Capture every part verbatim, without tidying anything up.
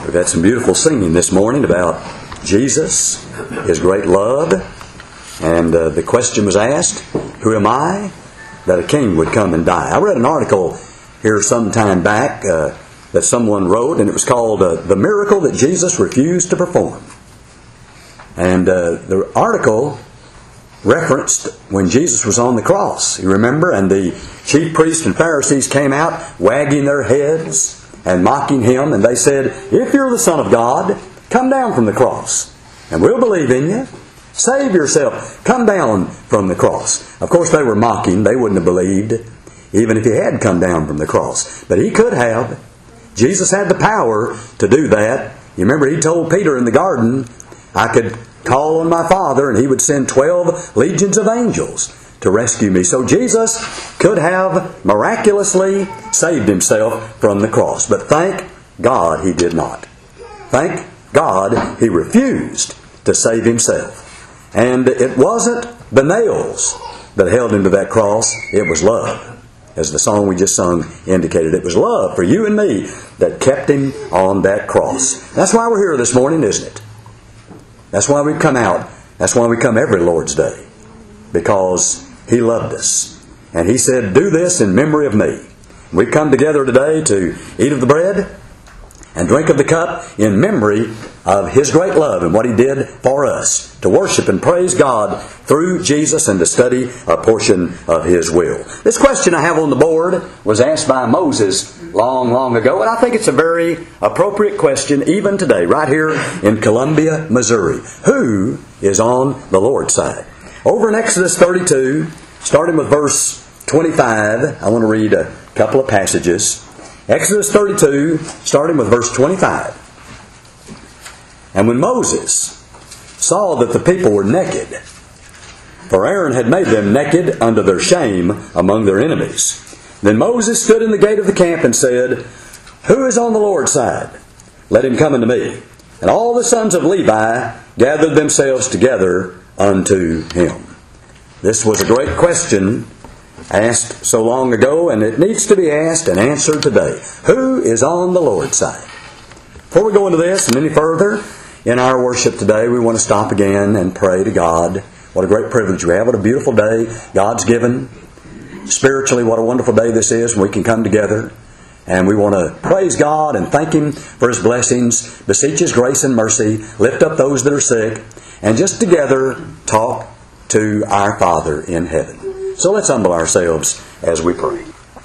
We've had some beautiful singing this morning about Jesus, His great love, and uh, the question was asked, who am I that a king would come and die? I read an article here some time back uh, that someone wrote, and it was called uh, The Miracle That Jesus Refused to Perform. And uh, the article referenced when Jesus was on the cross, you remember, and the chief priests and Pharisees came out wagging their heads and mocking Him, and they said, if you're the Son of God, come down from the cross, and we'll believe in you. Save yourself. Come down from the cross. Of course, they were mocking. They wouldn't have believed, even if He had come down from the cross. But He could have. Jesus had the power to do that. You remember, He told Peter in the garden, I could call on my Father, and He would send twelve legions of angels to rescue me. So Jesus could have miraculously saved Himself from the cross. But thank God He did not. Thank God He refused to save Himself. And it wasn't the nails that held Him to that cross. It was love. As the song we just sung indicated, it was love for you and me that kept Him on that cross. That's why we're here this morning, isn't it? That's why we come out. That's why we come every Lord's Day. Because He loved us. And He said, do this in memory of me. We come together today to eat of the bread and drink of the cup in memory of His great love and what He did for us. To worship and praise God through Jesus and to study a portion of His will. This question I have on the board was asked by Moses long, long ago. And I think it's a very appropriate question even today, right here in Columbia, Missouri. Who is on the Lord's side? Over in Exodus thirty-two, starting with verse twenty-five, I want to read a couple of passages. Exodus thirty-two, starting with verse twenty-five. And when Moses saw that the people were naked, for Aaron had made them naked unto their shame among their enemies, then Moses stood in the gate of the camp and said, who is on the Lord's side? Let him come unto me. And all the sons of Levi gathered themselves together unto him. This was a great question asked so long ago, and it needs to be asked and answered today. Who is on the Lord's side? Before we go into this and any further in our worship today, we want to stop again and pray to God. What a great privilege we have. What a beautiful day God's given. Spiritually, what a wonderful day this is when we can come together. And we want to praise God and thank Him for His blessings, beseech His grace and mercy, lift up those that are sick, and just together talk to our Father in heaven. So let's humble ourselves as we pray.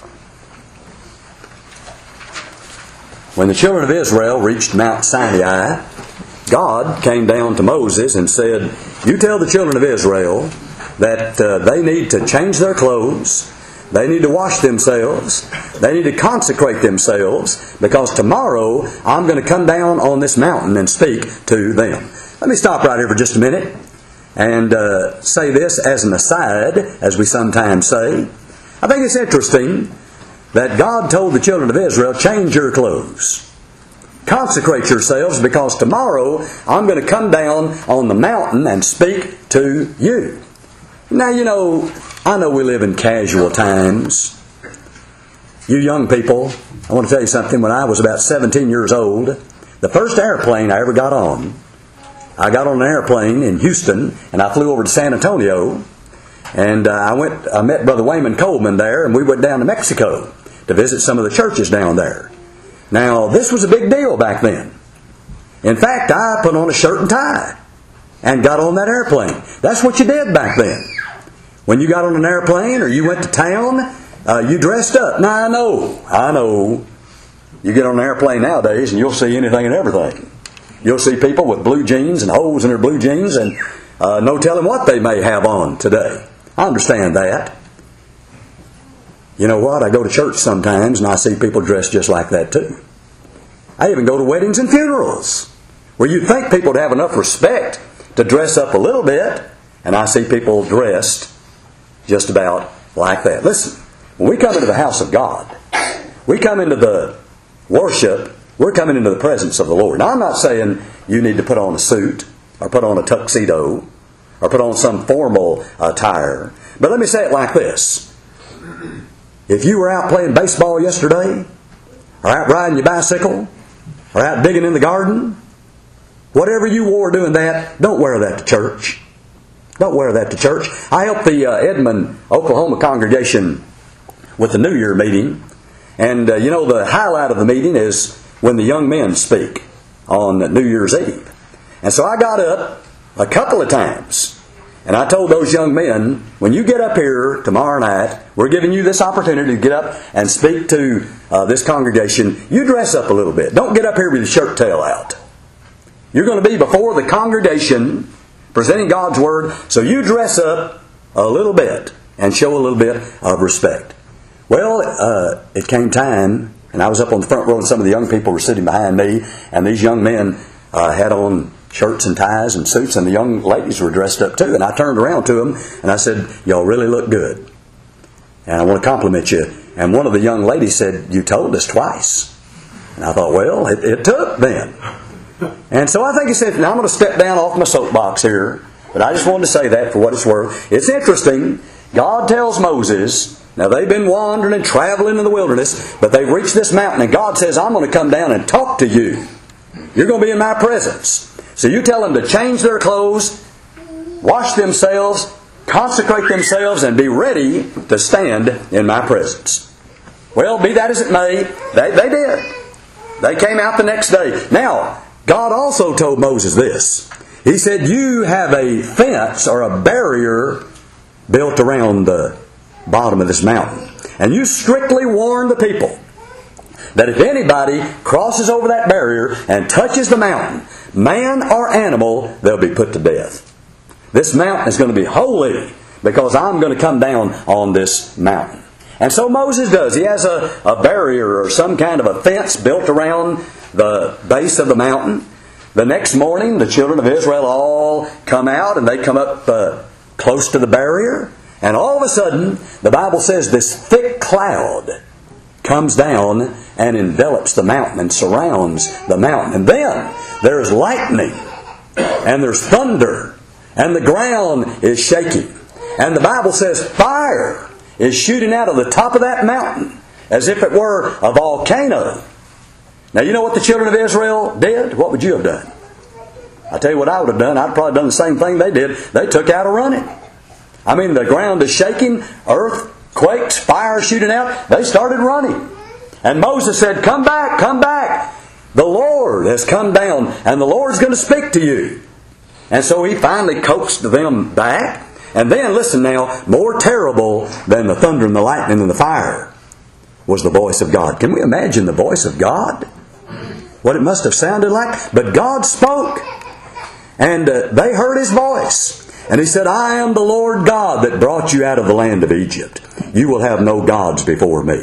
When the children of Israel reached Mount Sinai, God came down to Moses and said, you tell the children of Israel that uh, they need to change their clothes, they need to wash themselves, they need to consecrate themselves, because tomorrow I'm going to come down on this mountain and speak to them. Let me stop right here for just a minute and uh, say this as an aside, as we sometimes say. I think it's interesting that God told the children of Israel, change your clothes. Consecrate yourselves, because tomorrow I'm going to come down on the mountain and speak to you. Now, you know, I know we live in casual times. You young people, I want to tell you something. When I was about seventeen years old, the first airplane I ever got on, I got on an airplane in Houston, and I flew over to San Antonio, and uh, I went. I met Brother Wayman Coleman there, and we went down to Mexico to visit some of the churches down there. Now, this was a big deal back then. In fact, I put on a shirt and tie and got on that airplane. That's what you did back then. When you got on an airplane or you went to town, uh, you dressed up. Now, I know, I know. You get on an airplane nowadays and you'll see anything and everything. You'll see people with blue jeans and holes in their blue jeans and uh, no telling what they may have on today. I understand that. You know what? I go to church sometimes and I see people dressed just like that too. I even go to weddings and funerals where you'd think people would have enough respect to dress up a little bit, and I see people dressed just about like that. Listen, when we come into the house of God, we come into the worship, we're coming into the presence of the Lord. Now, I'm not saying you need to put on a suit or put on a tuxedo or put on some formal attire, but let me say it like this. If you were out playing baseball yesterday, or out riding your bicycle, or out digging in the garden, whatever you wore doing that, don't wear that to church. Don't wear that to church. I helped the uh, Edmond, Oklahoma congregation with the New Year meeting. And uh, you know, the highlight of the meeting is when the young men speak on New Year's Eve. And so I got up a couple of times and I told those young men, when you get up here tomorrow night, we're giving you this opportunity to get up and speak to uh, this congregation. You dress up a little bit. Don't get up here with your shirt tail out. You're going to be before the congregation presenting God's Word, so you dress up a little bit and show a little bit of respect. Well, uh, it came time, and I was up on the front row, and some of the young people were sitting behind me, and these young men uh, had on shirts and ties and suits, and the young ladies were dressed up too. And I turned around to them, and I said, y'all really look good. And I want to compliment you. And one of the young ladies said, you told us twice. And I thought, well, it, it took then. And so I think he said, now I'm going to step down off my soapbox here, but I just wanted to say that for what it's worth. It's interesting. God tells Moses, now they've been wandering and traveling in the wilderness, but they've reached this mountain, and God says, I'm going to come down and talk to you. You're going to be in my presence. So you tell them to change their clothes, wash themselves, consecrate themselves, and be ready to stand in my presence. Well, be that as it may, they, they did. They came out the next day. Now, God also told Moses this. He said, you have a fence or a barrier built around the bottom of this mountain. And you strictly warn the people that if anybody crosses over that barrier and touches the mountain, man or animal, they'll be put to death. This mountain is going to be holy because I'm going to come down on this mountain. And so Moses does. He has a, a barrier or some kind of a fence built around the base of the mountain. The next morning, the children of Israel all come out and they come up uh, close to the barrier. And all of a sudden, the Bible says this thick cloud comes down and envelops the mountain and surrounds the mountain. And then there's lightning and there's thunder and the ground is shaking. And the Bible says fire is shooting out of the top of that mountain as if it were a volcano. Now you know what the children of Israel did? What would you have done? I'll tell you what I would have done. I'd probably done the same thing they did. They took out a running. I mean, the ground is shaking, earth quakes, fire shooting out. They started running. And Moses said, come back, come back. The Lord has come down and the Lord's going to speak to you. And so he finally coaxed them back. And then, listen now, more terrible than the thunder and the lightning and the fire was the voice of God. Can we imagine the voice of God? What it must have sounded like? But God spoke. And uh, they heard His voice. And He said, I am the Lord God that brought you out of the land of Egypt. You will have no gods before me.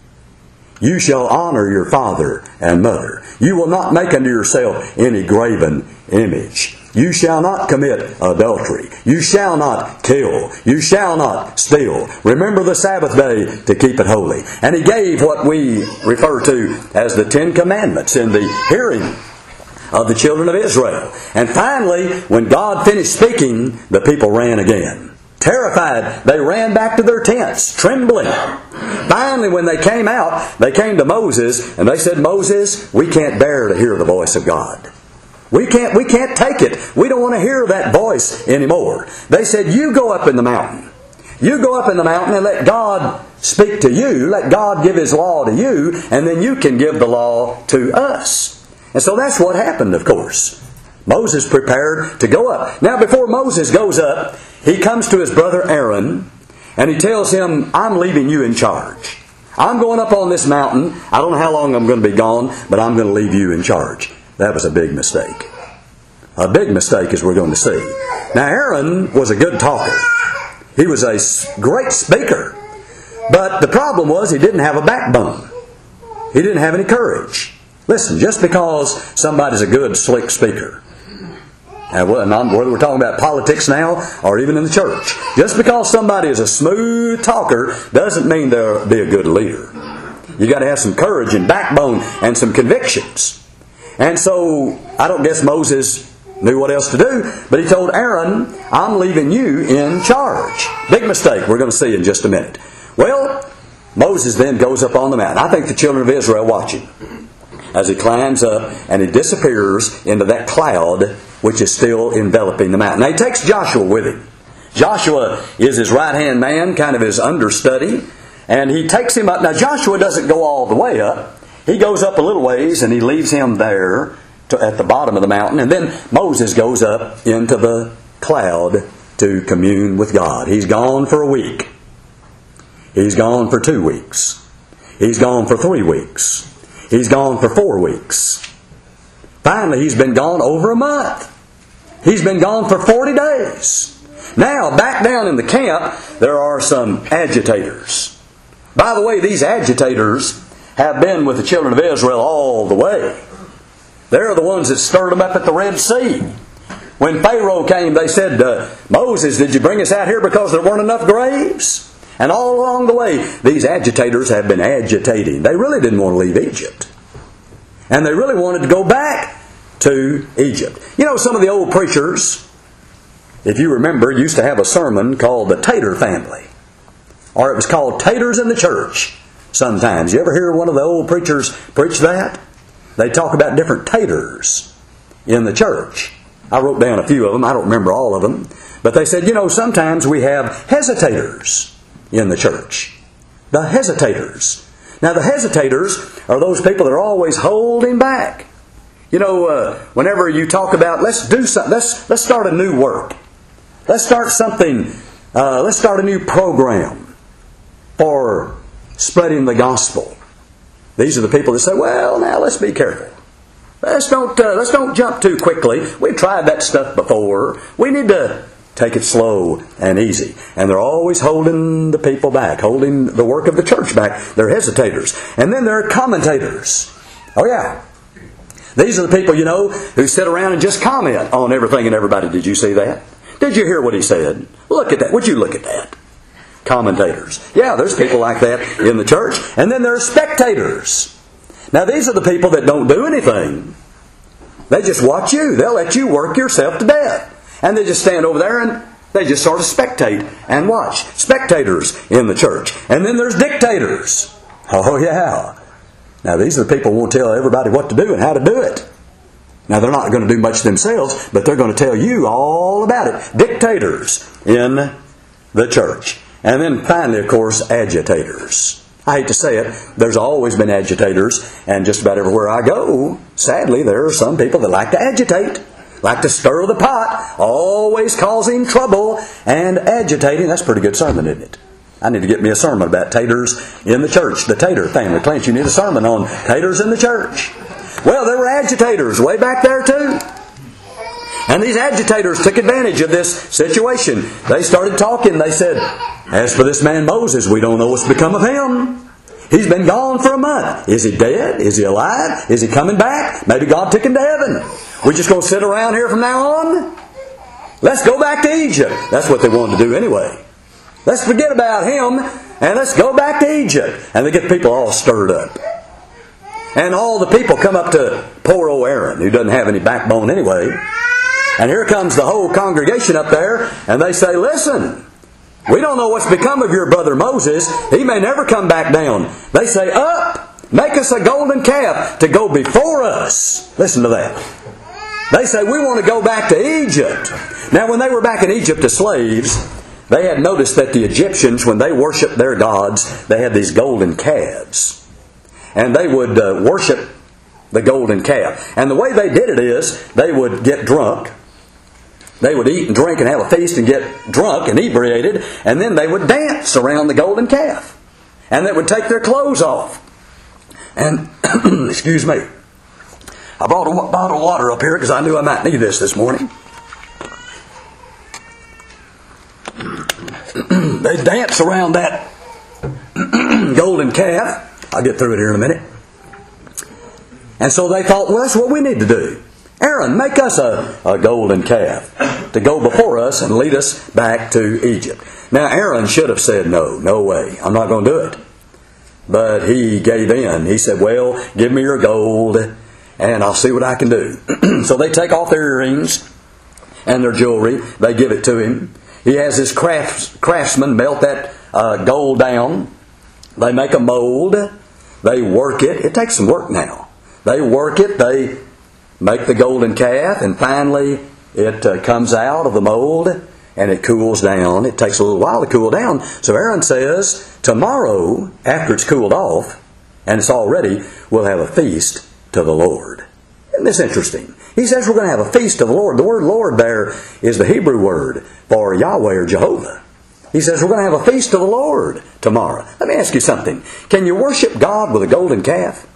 You shall honor your father and mother. You will not make unto yourself any graven image. You shall not commit adultery. You shall not kill. You shall not steal. Remember the Sabbath day to keep it holy. And He gave what we refer to as the Ten Commandments in the hearing of the children of Israel. And finally, when God finished speaking, the people ran again. Terrified, they ran back to their tents, trembling. Finally, when they came out, they came to Moses, and they said, Moses, we can't bear to hear the voice of God. We can't, we can't take it. We don't want to hear that voice anymore. They said, you go up in the mountain. You go up in the mountain and let God speak to you. Let God give His law to you, and then you can give the law to us. And so that's what happened, of course. Moses prepared to go up. Now, before Moses goes up, he comes to his brother Aaron, and he tells him, I'm leaving you in charge. I'm going up on this mountain. I don't know how long I'm going to be gone, but I'm going to leave you in charge. That was a big mistake. A big mistake, as we're going to see. Now, Aaron was a good talker. He was a great speaker. But the problem was he didn't have a backbone. He didn't have any courage. Listen, just because somebody's a good, slick speaker, and whether we're talking about politics now or even in the church, just because somebody is a smooth talker doesn't mean they'll be a good leader. You got to have some courage and backbone and some convictions. And so I don't guess Moses knew what else to do, but he told Aaron, I'm leaving you in charge. Big mistake we're going to see in just a minute. Well, Moses then goes up on the mountain. I think the children of Israel watching. as he climbs up and he disappears into that cloud which is still enveloping the mountain. Now he takes Joshua with him. Joshua is his right-hand man, kind of his understudy, and he takes him up. Now Joshua doesn't go all the way up. He goes up a little ways and he leaves him there to, at the bottom of the mountain, and then Moses goes up into the cloud to commune with God. He's gone for a week. He's gone for two weeks. He's gone for three weeks. He's gone for four weeks. Finally, he's been gone over a month. He's been gone for forty days. Now, back down in the camp, there are some agitators. By the way, these agitators have been with the children of Israel all the way. They're the ones that stirred them up at the Red Sea. When Pharaoh came, they said, uh, Moses, did you bring us out here because there weren't enough graves? And all along the way, these agitators have been agitating. They really didn't want to leave Egypt. And they really wanted to go back to Egypt. You know, some of the old preachers, if you remember, used to have a sermon called the Tater Family. Or it was called Taters in the Church sometimes. You ever hear one of the old preachers preach that? They talk about different taters in the church. I wrote down a few of them. I don't remember all of them. But they said, you know, sometimes we have hesitators in the church. The hesitators. Now, the hesitators are those people that are always holding back. You know, uh, whenever you talk about, let's do something, let's, let's start a new work. Let's start something, uh, let's start a new program for spreading the gospel. These are the people that say, well, now let's be careful. Let's don't, uh, let's don't jump too quickly. We've tried that stuff before. We need to take it slow and easy. And they're always holding the people back, holding the work of the church back. They're hesitators. And then there are commentators. Oh yeah. These are the people, you know, who sit around and just comment on everything and everybody. Did you see that? Did you hear what he said? Look at that. Would you look at that? Commentators. Yeah, there's people like that in the church. And then there are spectators. Now these are the people that don't do anything. They just watch you. They'll let you work yourself to death. And they just stand over there and they just sort of spectate and watch. Spectators in the church. And then there's dictators. Oh yeah. Now these are the people who won't tell everybody what to do and how to do it. Now they're not going to do much themselves, but they're going to tell you all about it. Dictators in the church. And then finally, of course, agitators. I hate to say it, there's always been agitators, and just about everywhere I go, sadly, there are some people that like to agitate. Like to stir the pot, always causing trouble and agitating. That's a pretty good sermon, isn't it? I need to get me a sermon about taters in the church. The Tater Family. Clint, you need a sermon on taters in the church. Well, there were agitators way back there too. And these agitators took advantage of this situation. They started talking. They said, as for this man Moses, we don't know what's become of him. He's been gone for a month. Is he dead? Is he alive? Is he coming back? Maybe God took him to heaven. We're just going to sit around here from now on? Let's go back to Egypt. That's what they wanted to do anyway. Let's forget about him and let's go back to Egypt. And they get people all stirred up. And all the people come up to poor old Aaron, who doesn't have any backbone anyway. And here comes the whole congregation up there, and they say, listen, we don't know what's become of your brother Moses. He may never come back down. They say, up, make us a golden calf to go before us. Listen to that. They say, we want to go back to Egypt. Now, when they were back in Egypt as slaves, they had noticed that the Egyptians, when they worshipped their gods, they had these golden calves. And they would uh, worship the golden calf. And the way they did it is, they would get drunk. They would eat and drink and have a feast and get drunk and inebriated. And then they would dance around the golden calf. And they would take their clothes off. And, excuse me, I brought a bottle of water up here because I knew I might need this this morning. They dance around that golden calf. I'll get through it here in a minute. And so they thought, well, that's what we need to do. Aaron, make us a, a golden calf to go before us and lead us back to Egypt. Now, Aaron should have said, no, no way, I'm not going to do it. But he gave in. He said, well, give me your gold and I'll see what I can do. So they take off their earrings and their jewelry. They give it to him. He has his crafts, craftsmen melt that uh, gold down. They make a mold. They work it. It takes some work now. They work it. They make the golden calf, and finally it uh, comes out of the mold and it cools down. It takes a little while to cool down. So Aaron says, tomorrow, after it's cooled off and it's all ready, we'll have a feast to the Lord. Isn't this interesting? He says we're going to have a feast to the Lord. The word Lord there is the Hebrew word for Yahweh or Jehovah. He says we're going to have a feast to the Lord tomorrow. Let me ask you something. Can you worship God with a golden calf?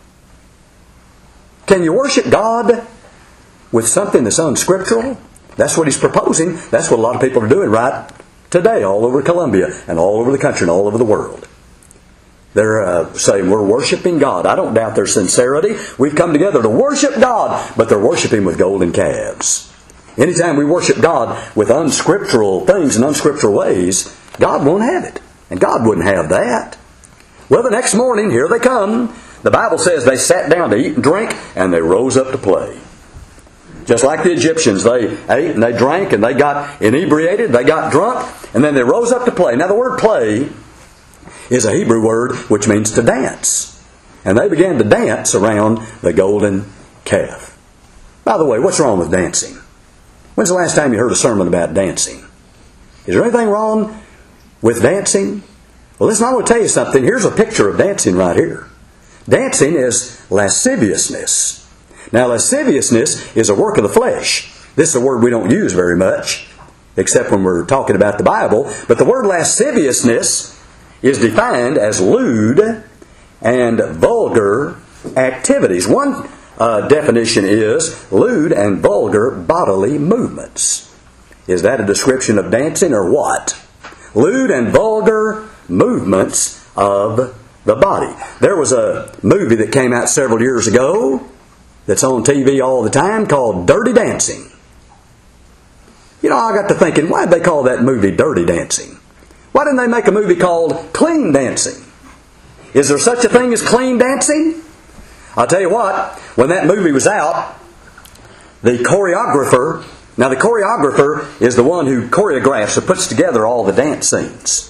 Can you worship God with something that's unscriptural? That's what he's proposing. That's what a lot of people are doing right today all over Columbia and all over the country and all over the world. They're uh, saying we're worshiping God. I don't doubt their sincerity. We've come together to worship God, but they're worshiping with golden calves. Anytime we worship God with unscriptural things and unscriptural ways, God won't have it. And God wouldn't have that. Well, the next morning, here they come. The Bible says they sat down to eat and drink, and they rose up to play. Just like the Egyptians, they ate and they drank and they got inebriated, they got drunk, and then they rose up to play. Now the word play is a Hebrew word which means to dance. And they began to dance around the golden calf. By the way, what's wrong with dancing? When's the last time you heard a sermon about dancing? Is there anything wrong with dancing? Well, listen, I want to tell you something. Here's a picture of dancing right here. Dancing is lasciviousness. Now, lasciviousness is a work of the flesh. This is a word we don't use very much, except when we're talking about the Bible. But the word lasciviousness is defined as lewd and vulgar activities. One uh, definition is lewd and vulgar bodily movements. Is that a description of dancing or what? Lewd and vulgar movements of the body. There was a movie that came out several years ago that's on T V all the time called Dirty Dancing. You know, I got to thinking, why did they call that movie Dirty Dancing? Why didn't they make a movie called Clean Dancing? Is there such a thing as clean dancing? I'll tell you what, when that movie was out, the choreographer, now the choreographer is the one who choreographs or puts together all the dance scenes.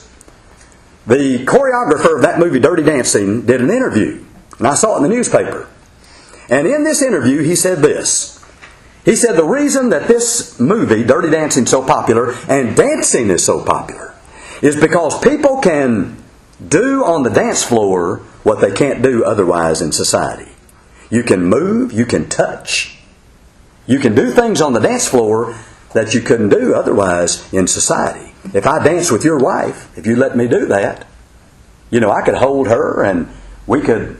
The choreographer of that movie, Dirty Dancing, did an interview. And I saw it in the newspaper. And in this interview, he said this. He said the reason that this movie, Dirty Dancing, is so popular, and dancing is so popular, is because people can do on the dance floor what they can't do otherwise in society. You can move, you can touch. You can do things on the dance floor that you couldn't do otherwise in society. If I dance with your wife, if you let me do that, you know, I could hold her and we could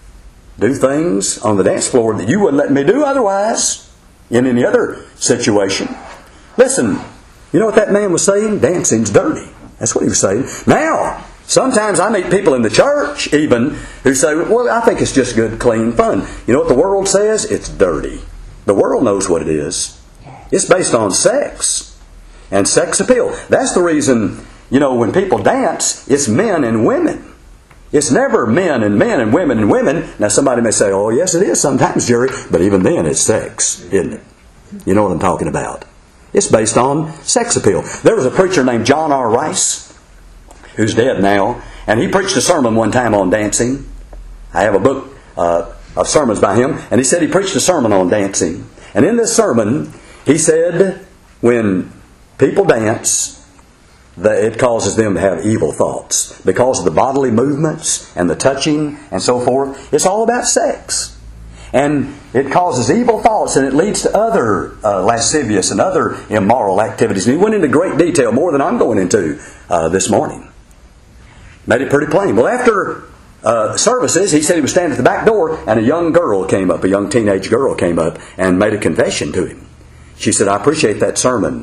do things on the dance floor that you wouldn't let me do otherwise in any other situation. Listen, you know what that man was saying? Dancing's dirty. That's what he was saying. Now, sometimes I meet people in the church even who say, well, I think it's just good, clean fun. You know what the world says? It's dirty. The world knows what it is. It's based on sex and sex appeal. That's the reason, you know, when people dance, it's men and women. It's never men and men and women and women. Now somebody may say, oh yes it is sometimes, Jerry, but even then it's sex, isn't it? You know what I'm talking about. It's based on sex appeal. There was a preacher named John R. Rice, who's dead now, and he preached a sermon one time on dancing. I have a book uh, of sermons by him, and he said he preached a sermon on dancing. And in this sermon, he said when people dance, that it causes them to have evil thoughts. Because of the bodily movements and the touching and so forth, it's all about sex. And it causes evil thoughts and it leads to other uh, lascivious and other immoral activities. And he went into great detail, more than I'm going into uh, this morning. Made it pretty plain. Well, after uh, services, he said he was standing at the back door and a young girl came up, a young teenage girl came up and made a confession to him. She said, I appreciate that sermon.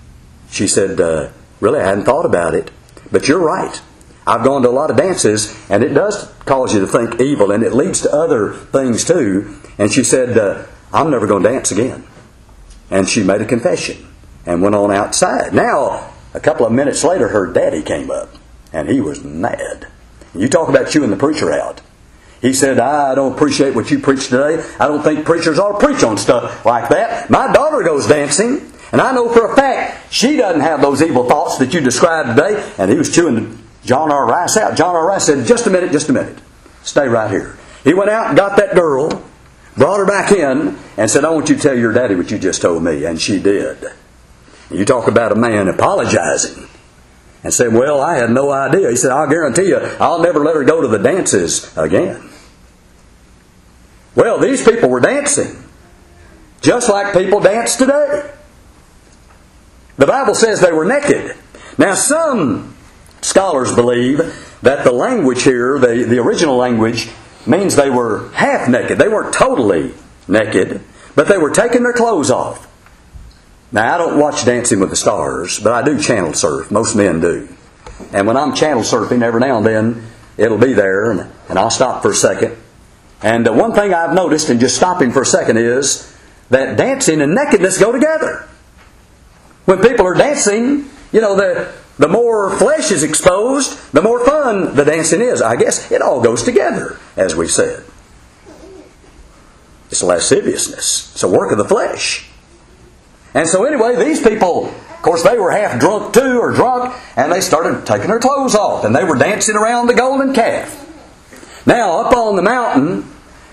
She said, uh, really, I hadn't thought about it. But you're right. I've gone to a lot of dances, and it does cause you to think evil, and it leads to other things too. And she said, uh, I'm never going to dance again. And she made a confession and went on outside. Now, a couple of minutes later, her daddy came up, and he was mad. You talk about chewing the preacher out. He said, I don't appreciate what you preach today. I don't think preachers ought to preach on stuff like that. My daughter goes dancing. And I know for a fact she doesn't have those evil thoughts that you described today. And he was chewing John R. Rice out. John R. Rice said, just a minute, just a minute. Stay right here. He went out and got that girl, brought her back in and said, I want you to tell your daddy what you just told me. And she did. You talk about a man apologizing and saying, well, I had no idea. He said, I'll guarantee you, I'll never let her go to the dances again. Well, these people were dancing just like people dance today. The Bible says they were naked. Now, some scholars believe that the language here, the, the original language, means they were half naked. They weren't totally naked, but they were taking their clothes off. Now, I don't watch Dancing with the Stars, but I do channel surf. Most men do. And when I'm channel surfing, every now and then, it'll be there, and, and I'll stop for a second. And uh, one thing I've noticed in just stopping for a second is that dancing and nakedness go together. When people are dancing, you know, the, the more flesh is exposed, the more fun the dancing is. I guess it all goes together, as we said. It's lasciviousness. It's a work of the flesh. And so anyway, these people, of course, they were half drunk too, or drunk, and they started taking their clothes off, and they were dancing around the golden calf. Now, up on the mountain,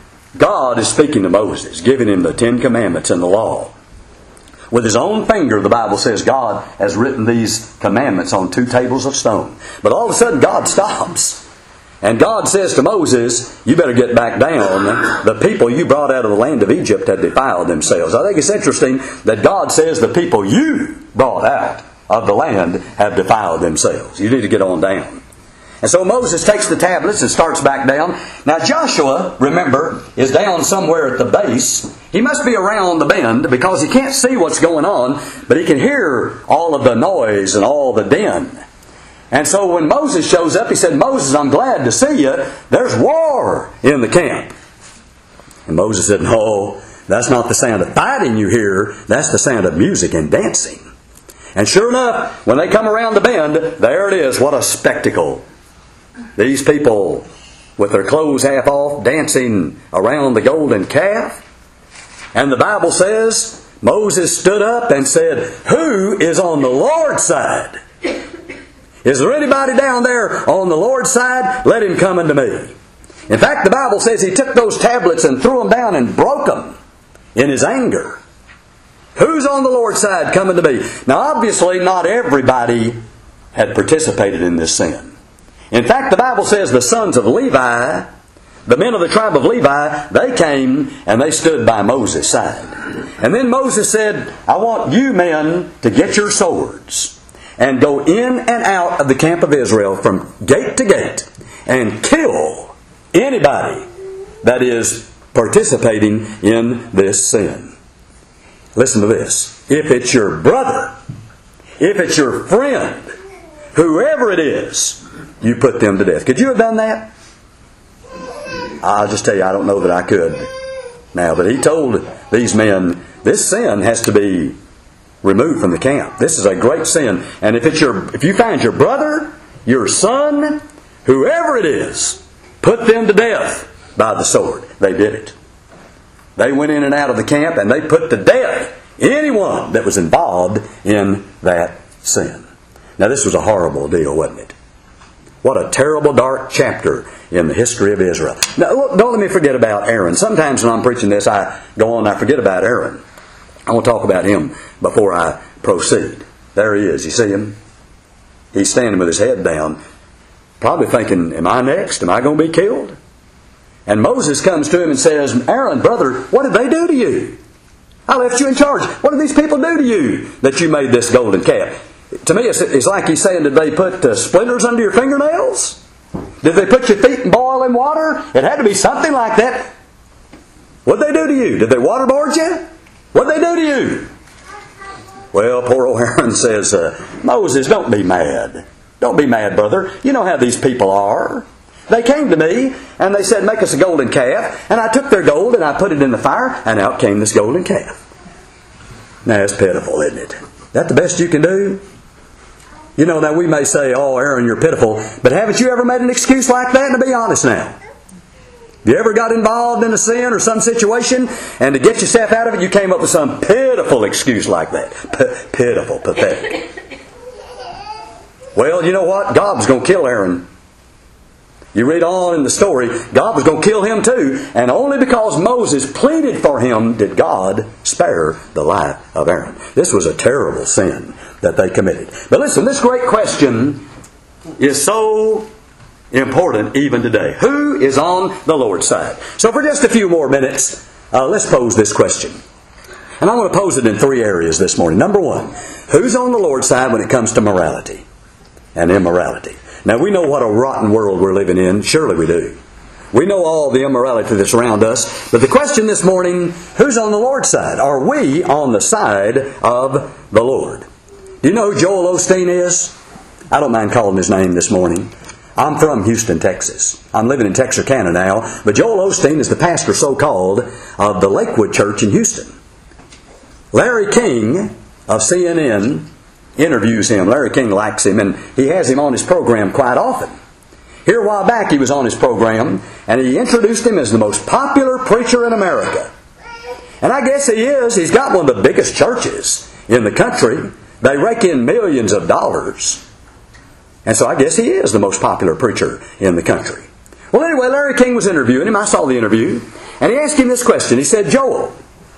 God is speaking to Moses, giving him the Ten Commandments and the law. With his own finger, the Bible says, God has written these commandments on two tables of stone. But all of a sudden, God stops. And God says to Moses, you better get back down. The people you brought out of the land of Egypt had defiled themselves. I think it's interesting that God says the people you brought out of the land have defiled themselves. You need to get on down. And so Moses takes the tablets and starts back down. Now Joshua, remember, is down somewhere at the base. He must be around the bend because he can't see what's going on, but he can hear all of the noise and all the din. And so when Moses shows up, he said, Moses, I'm glad to see you. There's war in the camp. And Moses said, no, that's not the sound of fighting you hear. That's the sound of music and dancing. And sure enough, when they come around the bend, there it is. What a spectacle. These people with their clothes half off, dancing around the golden calf. And the Bible says, Moses stood up and said, who is on the Lord's side? Is there anybody down there on the Lord's side? Let him come unto me. In fact, the Bible says he took those tablets and threw them down and broke them in his anger. Who's on the Lord's side? Come unto me. Now, obviously, not everybody had participated in this sin. In fact, the Bible says the sons of Levi, the men of the tribe of Levi, they came and they stood by Moses' side. And then Moses said, I want you men to get your swords and go in and out of the camp of Israel from gate to gate and kill anybody that is participating in this sin. Listen to this. If it's your brother, if it's your friend, whoever it is, you put them to death. Could you have done that? I'll just tell you, I don't know that I could now. But he told these men, this sin has to be removed from the camp. This is a great sin. And if it's your, if you find your brother, your son, whoever it is, put them to death by the sword. They did it. They went in and out of the camp and they put to death anyone that was involved in that sin. Now this was a horrible deal, wasn't it? What a terrible, dark chapter in the history of Israel. Now, look, don't let me forget about Aaron. Sometimes when I'm preaching this, I go on and I forget about Aaron. I want to talk about him before I proceed. There he is. You see him? He's standing with his head down, probably thinking, am I next? Am I going to be killed? And Moses comes to him and says, Aaron, brother, what did they do to you? I left you in charge. What did these people do to you that you made this golden calf? To me, it's, it's like he's saying, did they put uh, splinters under your fingernails? Did they put your feet in boiling water? It had to be something like that. What did they do to you? Did they waterboard you? What did they do to you? Well, poor old Aaron says, uh, Moses, don't be mad. Don't be mad, brother. You know how these people are. They came to me and they said, make us a golden calf. And I took their gold and I put it in the fire and out came this golden calf. Now, it's pitiful, isn't it? Is that the best you can do? You know, now we may say, oh, Aaron, you're pitiful. But haven't you ever made an excuse like that? And to be honest now, have you ever got involved in a sin or some situation, and to get yourself out of it, you came up with some pitiful excuse like that? P- pitiful, pathetic. Well, you know what? God was going to kill Aaron. You read on in the story, God was going to kill him too, and only because Moses pleaded for him did God spare the life of Aaron. This was a terrible sin that they committed. But listen, this great question is so important even today. Who is on the Lord's side? So for just a few more minutes, uh, let's pose this question. And I want to pose it in three areas this morning. Number one, who's on the Lord's side when it comes to morality and immorality? Now, we know what a rotten world we're living in. Surely we do. We know all the immorality that's around us. But the question this morning, who's on the Lord's side? Are we on the side of the Lord? Do you know who Joel Osteen is? I don't mind calling his name this morning. I'm from Houston, Texas. I'm living in Texarkana now. But Joel Osteen is the pastor, so-called, of the Lakewood Church in Houston. Larry King of C N N interviews him. Larry King likes him, and he has him on his program quite often. Here a while back he was on his program, and he introduced him as the most popular preacher in America. And I guess he is. He's got one of the biggest churches in the country. They rake in millions of dollars. And so I guess he is the most popular preacher in the country. Well, anyway, Larry King was interviewing him. I saw the interview. And he asked him this question. He said, Joel,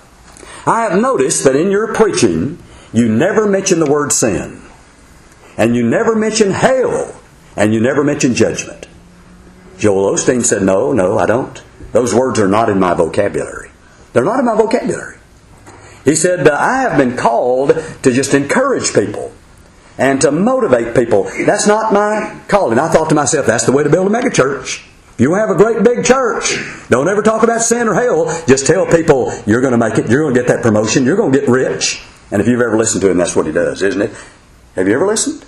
I have noticed that in your preaching, you never mention the word sin. And you never mention hell. And you never mention judgment. Joel Osteen said, no, no, I don't. Those words are not in my vocabulary. They're not in my vocabulary. He said, I have been called to just encourage people and to motivate people. That's not my calling. I thought to myself, that's the way to build a mega church. If you have a great big church, don't ever talk about sin or hell. Just tell people you're going to make it, you're going to get that promotion, you're going to get rich. And if you've ever listened to him, that's what he does, isn't it? Have you ever listened?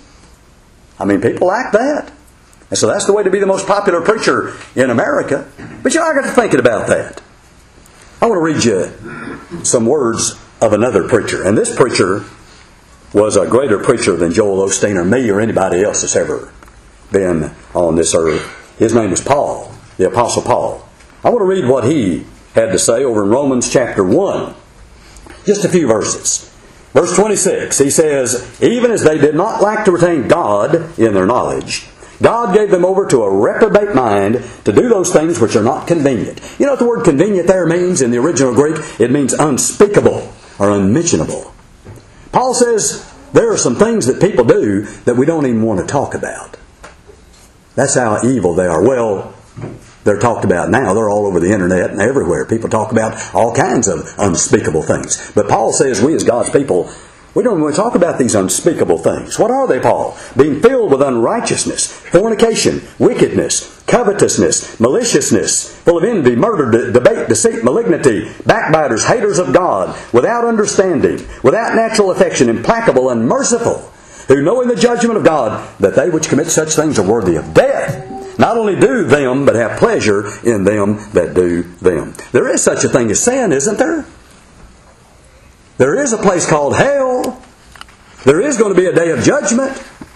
I mean, people like that. And so that's the way to be the most popular preacher in America. But you know, I got to thinking about that. I want to read you some words of another preacher. And this preacher was a greater preacher than Joel Osteen or me or anybody else that's ever been on this earth. His name was Paul, the Apostle Paul. I want to read what he had to say over in Romans chapter one. Just a few verses. Verse twenty-six, he says, even as they did not like to retain God in their knowledge, God gave them over to a reprobate mind to do those things which are not convenient. You know what the word convenient there means in the original Greek? It means unspeakable or unmentionable. Paul says there are some things that people do that we don't even want to talk about. That's how evil they are. Well, they're talked about now. They're all over the internet and everywhere. People talk about all kinds of unspeakable things. But Paul says we as God's people, we don't want to talk about these unspeakable things. What are they, Paul? Being filled with unrighteousness, fornication, wickedness, covetousness, maliciousness, full of envy, murder, debate, deceit, malignity, backbiters, haters of God, without understanding, without natural affection, implacable, unmerciful, who knowing the judgment of God, that they which commit such things are worthy of death, not only do them, but have pleasure in them that do them. There is such a thing as sin, isn't there? There is a place called hell. There is going to be a day of judgment.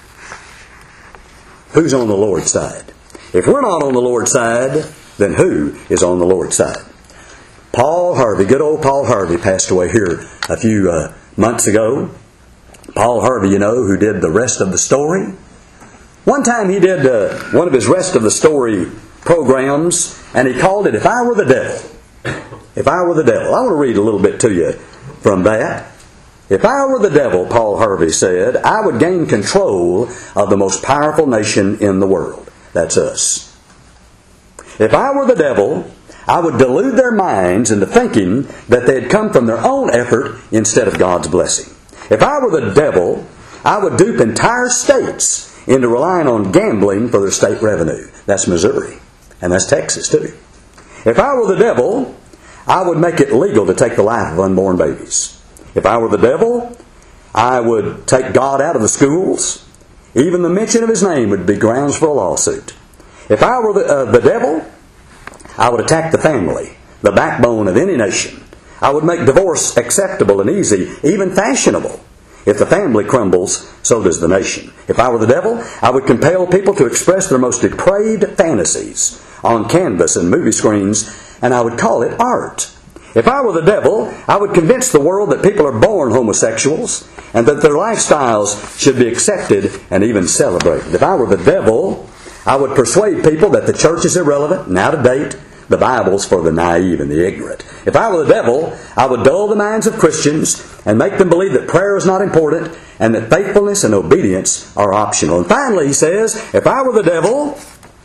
Who's on the Lord's side? If we're not on the Lord's side, then who is on the Lord's side? Paul Harvey, good old Paul Harvey, passed away here a few uh, months ago. Paul Harvey, you know, who did the rest of the story. One time he did uh, one of his rest of the story programs, and he called it, If I Were the Devil. If I Were the Devil. I want to read a little bit to you from that. If I were the devil, Paul Harvey said, I would gain control of the most powerful nation in the world. That's us. If I were the devil, I would delude their minds into thinking that they had come from their own effort instead of God's blessing. If I were the devil, I would dupe entire states into relying on gambling for their state revenue. That's Missouri. And that's Texas too. If I were the devil, I would make it legal to take the life of unborn babies. If I were the devil, I would take God out of the schools. Even the mention of His name would be grounds for a lawsuit. If I were the, uh, the devil, I would attack the family, the backbone of any nation. I would make divorce acceptable and easy, even fashionable. If the family crumbles, so does the nation. If I were the devil, I would compel people to express their most depraved fantasies on canvas and movie screens, and I would call it art. If I were the devil, I would convince the world that people are born homosexuals and that their lifestyles should be accepted and even celebrated. If I were the devil, I would persuade people that the church is irrelevant and out of date. The Bible's for the naive and the ignorant. If I were the devil, I would dull the minds of Christians and make them believe that prayer is not important and that faithfulness and obedience are optional. And finally, he says, if I were the devil,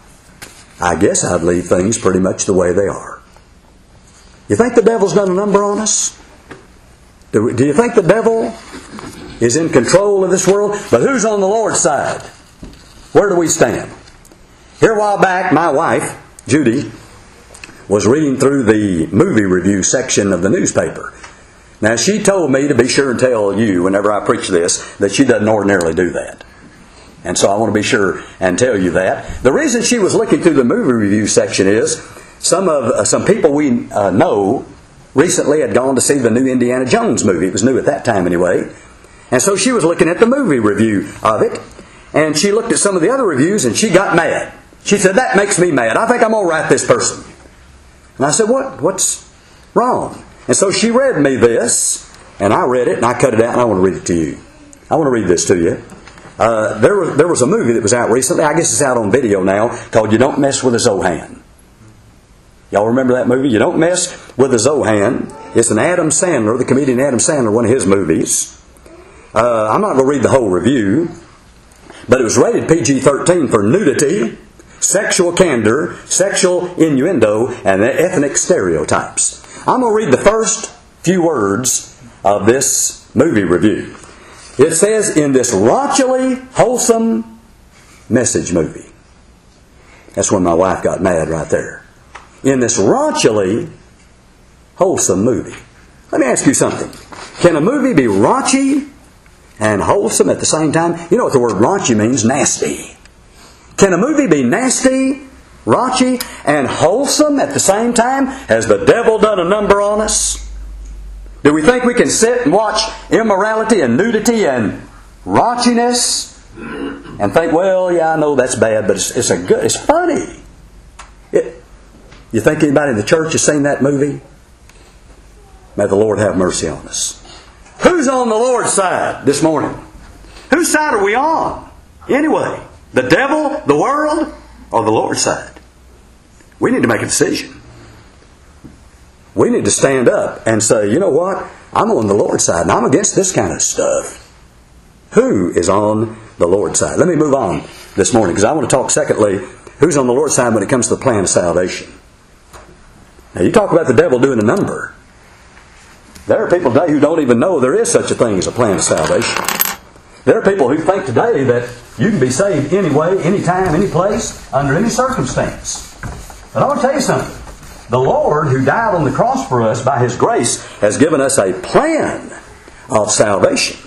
I guess I'd leave things pretty much the way they are. You think the devil's done a number on us? Do, do you think the devil is in control of this world? But who's on the Lord's side? Where do we stand? Here a while back, my wife, Judy, was reading through the movie review section of the newspaper. Now, she told me to be sure and tell you, whenever I preach this, that she doesn't ordinarily do that. And so I want to be sure and tell you that. The reason she was looking through the movie review section is some of uh, some people we uh, know recently had gone to see the new Indiana Jones movie. It was new at that time anyway. And so she was looking at the movie review of it. And she looked at some of the other reviews and she got mad. She said, that makes me mad. I think I'm going to write this person. And I said, what? What's wrong? And so she read me this, and I read it, and I cut it out, and I want to read it to you. I want to read this to you. Uh, there, was, there was a movie that was out recently, I guess it's out on video now, called You Don't Mess with a Zohan. Y'all remember that movie? You Don't Mess with a Zohan. It's an Adam Sandler, the comedian Adam Sandler, one of his movies. Uh, I'm not going to read the whole review, but it was rated P G thirteen for nudity, sexual candor, sexual innuendo, and ethnic stereotypes. I'm going to read the first few words of this movie review. It says, in this raunchily wholesome message movie. That's when my wife got mad right there. In this raunchily wholesome movie. Let me ask you something. Can a movie be raunchy and wholesome at the same time? You know what the word raunchy means? Nasty. Can a movie be nasty, raunchy, and wholesome at the same time? Has the devil done a number on us? Do we think we can sit and watch immorality and nudity and raunchiness and think, well, yeah, I know that's bad, but it's, it's a good, it's funny. It, you think anybody in the church has seen that movie? May the Lord have mercy on us. Who's on the Lord's side this morning? Whose side are we on? Anyway. The devil, the world, or the Lord's side? We need to make a decision. We need to stand up and say, you know what? I'm on the Lord's side and I'm against this kind of stuff. Who is on the Lord's side? Let me move on this morning because I want to talk secondly, who's on the Lord's side when it comes to the plan of salvation. Now you talk about the devil doing a number. There are people today who don't even know there is such a thing as a plan of salvation. There are people who think today that you can be saved anyway, anytime, any place, under any circumstance. But I want to tell you something. The Lord, who died on the cross for us by His grace, has given us a plan of salvation.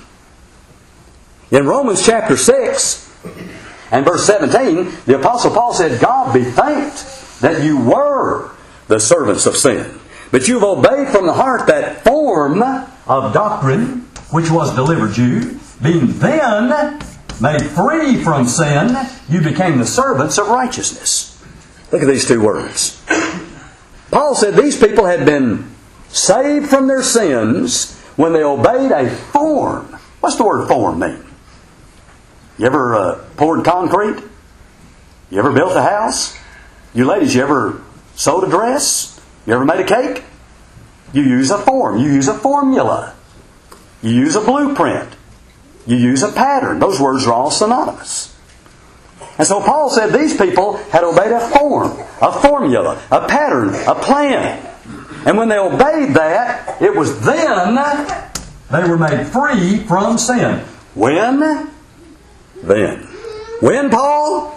In Romans chapter six and verse seventeen, the Apostle Paul said, God be thanked that you were the servants of sin, but you've obeyed from the heart that form of doctrine which was delivered you. Being then made free from sin, you became the servants of righteousness. Look at these two words. Paul said these people had been saved from their sins when they obeyed a form. What's the word form mean? You ever uh, poured concrete? You ever built a house? You ladies, you ever sewed a dress? You ever made a cake? You use a form. You use a formula. You use a blueprint. You use a pattern. Those words are all synonymous. And so Paul said these people had obeyed a form, a formula, a pattern, a plan. And when they obeyed that, it was then they were made free from sin. When? Then. When, Paul?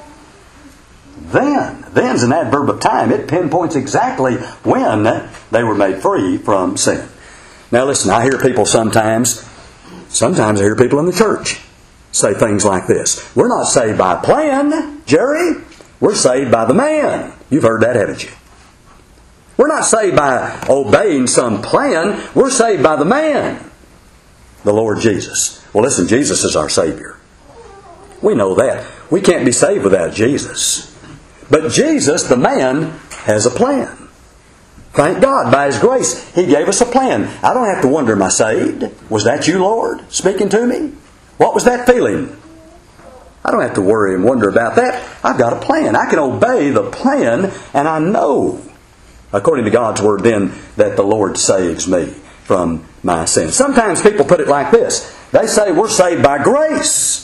Then. Then's an adverb of time. It pinpoints exactly when they were made free from sin. Now listen, I hear people sometimes Sometimes I hear people in the church say things like this. We're not saved by a plan, Jerry. We're saved by the man. You've heard that, haven't you? We're not saved by obeying some plan. We're saved by the man, the Lord Jesus. Well, listen, Jesus is our Savior. We know that. We can't be saved without Jesus. But Jesus, the man, has a plan. Thank God, by His grace, He gave us a plan. I don't have to wonder, am I saved? Was that you, Lord, speaking to me? What was that feeling? I don't have to worry and wonder about that. I've got a plan. I can obey the plan, and I know, according to God's Word, then, that the Lord saves me from my sins. Sometimes people put it like this. They say we're saved by grace.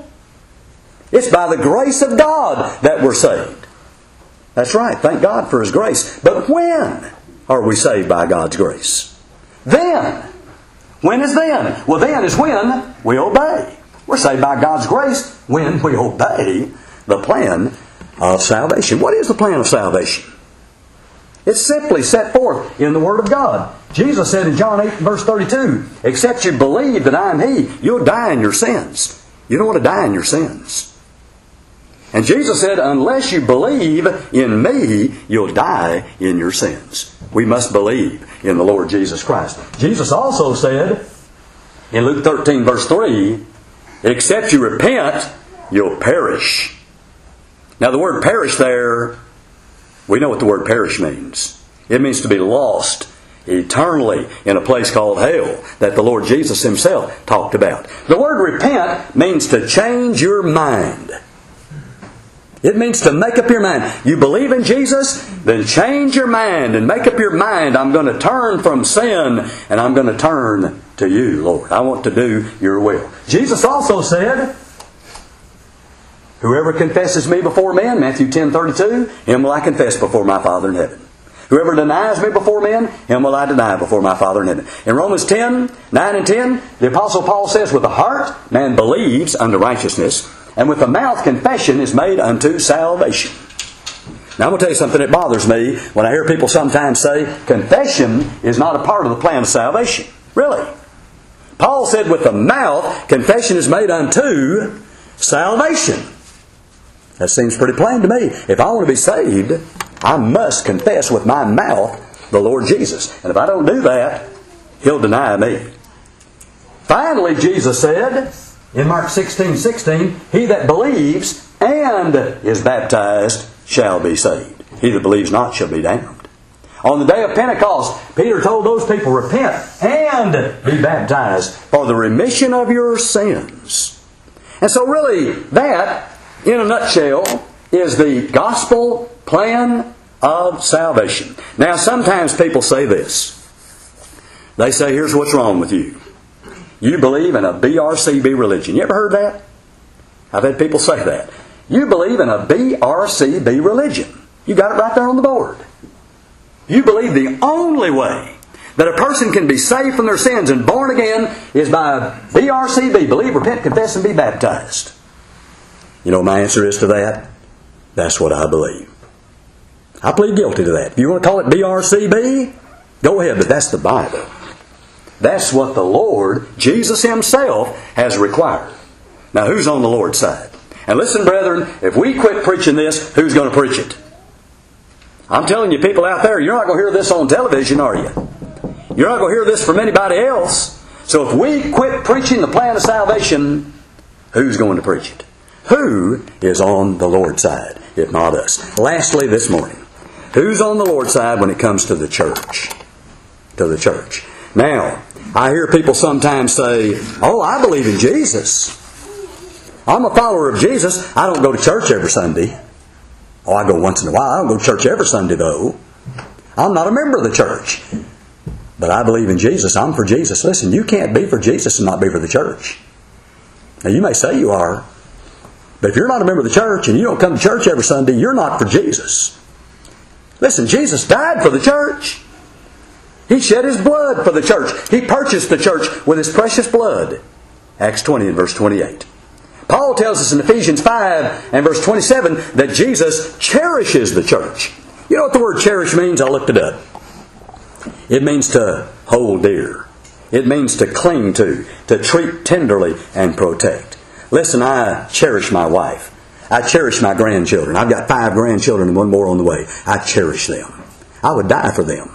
It's by the grace of God that we're saved. That's right. Thank God for His grace. But when are we saved by God's grace? Then. When is then? Well, then is when we obey. We're saved by God's grace when we obey the plan of salvation. What is the plan of salvation? It's simply set forth in the Word of God. Jesus said in John eight, verse thirty-two, except you believe that I am He, you'll die in your sins. You don't want to die in your sins. And Jesus said, unless you believe in me, you'll die in your sins. We must believe in the Lord Jesus Christ. Jesus also said in Luke thirteen, verse three, except you repent, you'll perish. Now the word perish there, we know what the word perish means. It means to be lost eternally in a place called hell that the Lord Jesus Himself talked about. The word repent means to change your mind. It means to make up your mind. You believe in Jesus? Then change your mind and make up your mind. I'm going to turn from sin and I'm going to turn to you, Lord. I want to do your will. Jesus also said, whoever confesses me before men, Matthew ten thirty-two, him will I confess before my Father in heaven. Whoever denies me before men, him will I deny before my Father in heaven. In Romans ten, nine and ten, the Apostle Paul says, with the heart man believes unto righteousness, and with the mouth confession is made unto salvation. Now I'm going to tell you something that bothers me when I hear people sometimes say confession is not a part of the plan of salvation. Really? Paul said with the mouth confession is made unto salvation. That seems pretty plain to me. If I want to be saved, I must confess with my mouth the Lord Jesus. And if I don't do that, He'll deny me. Finally, Jesus said in Mark sixteen sixteen, he that believes and is baptized shall be saved. He that believes not shall be damned. On the day of Pentecost, Peter told those people, repent and be baptized for the remission of your sins. And so really, that, in a nutshell, is the gospel plan of salvation. Now, sometimes people say this. They say, here's what's wrong with you. You believe in a B R C B religion. You ever heard that? I've had people say that. You believe in a B R C B religion. You got it right there on the board. You believe the only way that a person can be saved from their sins and born again is by B R C B. Believe, repent, confess, and be baptized. You know what my answer is to that? That's what I believe. I plead guilty to that. If you want to call it B R C B, go ahead, but that's the Bible. That's what the Lord, Jesus Himself, has required. Now, who's on the Lord's side? And listen, brethren, if we quit preaching this, who's going to preach it? I'm telling you, people out there, you're not going to hear this on television, are you? You're not going to hear this from anybody else. So if we quit preaching the plan of salvation, who's going to preach it? Who is on the Lord's side, if not us? Lastly, this morning, who's on the Lord's side when it comes to the church? To the church. Now, I hear people sometimes say, oh, I believe in Jesus. I'm a follower of Jesus. I don't go to church every Sunday. Oh, I go once in a while. I don't go to church every Sunday, though. I'm not a member of the church. But I believe in Jesus. I'm for Jesus. Listen, you can't be for Jesus and not be for the church. Now, you may say you are. But if you're not a member of the church and you don't come to church every Sunday, you're not for Jesus. Listen, Jesus died for the church. He shed His blood for the church. He purchased the church with His precious blood. Acts twenty and verse twenty-eight. Paul tells us in Ephesians five and verse twenty-seven that Jesus cherishes the church. You know what the word cherish means? I looked it up. It means to hold dear. It means to cling to, to treat tenderly and protect. Listen, I cherish my wife. I cherish my grandchildren. I've got five grandchildren and one more on the way. I cherish them. I would die for them.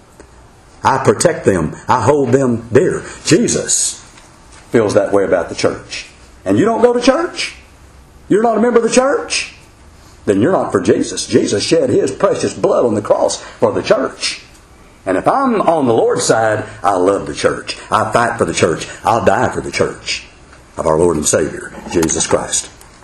I protect them. I hold them dear. Jesus feels that way about the church. And you don't go to church? You're not a member of the church? Then you're not for Jesus. Jesus shed His precious blood on the cross for the church. And if I'm on the Lord's side, I love the church. I fight for the church. I'll die for the church of our Lord and Savior, Jesus Christ.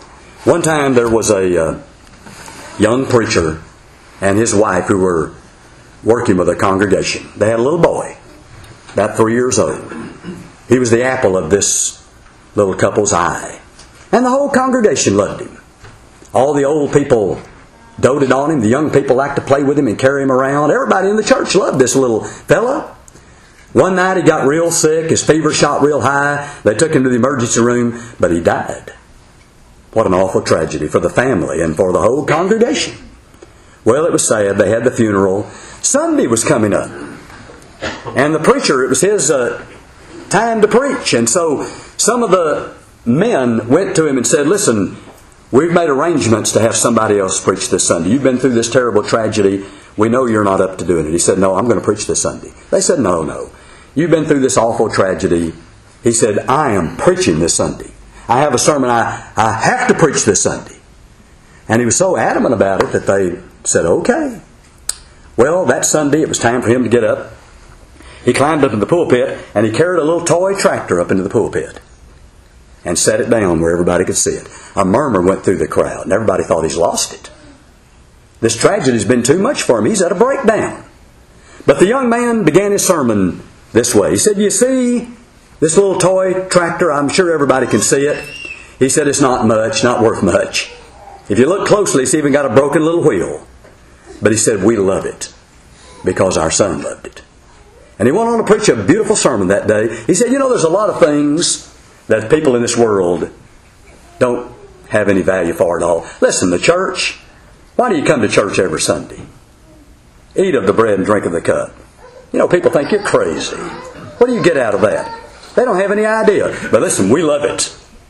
One time there was a uh, young preacher and his wife who were working with a congregation. They had a little boy, about three years old. He was the apple of this little couple's eye. And the whole congregation loved him. All the old people doted on him. The young people liked to play with him and carry him around. Everybody in the church loved this little fella. One night he got real sick. His fever shot real high. They took him to the emergency room, but he died. What an awful tragedy for the family and for the whole congregation. Well, it was sad. They had the funeral. Sunday was coming up. And the preacher, it was his uh, time to preach. And so some of the men went to him and said, listen, we've made arrangements to have somebody else preach this Sunday. You've been through this terrible tragedy. We know you're not up to doing it. He said, no, I'm going to preach this Sunday. They said, no, no. You've been through this awful tragedy. He said, I am preaching this Sunday. I have a sermon I, I have to preach this Sunday. And he was so adamant about it that they said, okay. Well, that Sunday it was time for him to get up. He climbed up in the pulpit and he carried a little toy tractor up into the pulpit and set it down where everybody could see it. A murmur went through the crowd and everybody thought he's lost it. This tragedy's been too much for him. He's at a breakdown. But the young man began his sermon this way. He said, you see, this little toy tractor, I'm sure everybody can see it. He said, it's not much, not worth much. If you look closely, it's even got a broken little wheel. But he said, we love it because our son loved it. And he went on to preach a beautiful sermon that day. He said, you know, there's a lot of things that people in this world don't have any value for at all. Listen, the church, why do you come to church every Sunday? Eat of the bread and drink of the cup. You know, people think you're crazy. What do you get out of that? They don't have any idea. But listen, we love it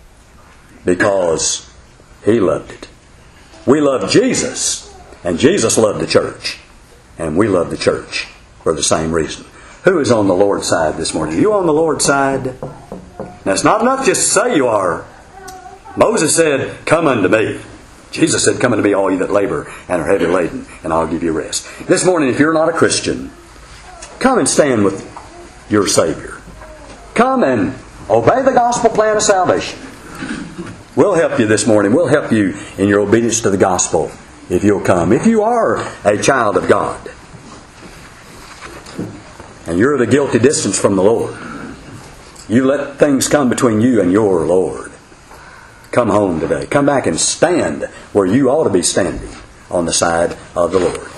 because He loved it. We love Jesus, and Jesus loved the church. And we love the church for the same reason. Who is on the Lord's side this morning? Are you on the Lord's side? Now, it's not enough just to say you are. Moses said, come unto me. Jesus said, come unto me, all you that labor and are heavy laden, and I'll give you rest. This morning, if you're not a Christian, come and stand with your Savior. Come and obey the gospel plan of salvation. We'll help you this morning. We'll help you in your obedience to the gospel if you'll come. If you are a child of God, and you're at a guilty distance from the Lord, you let things come between you and your Lord. Come home today. Come back and stand where you ought to be standing, on the side of the Lord.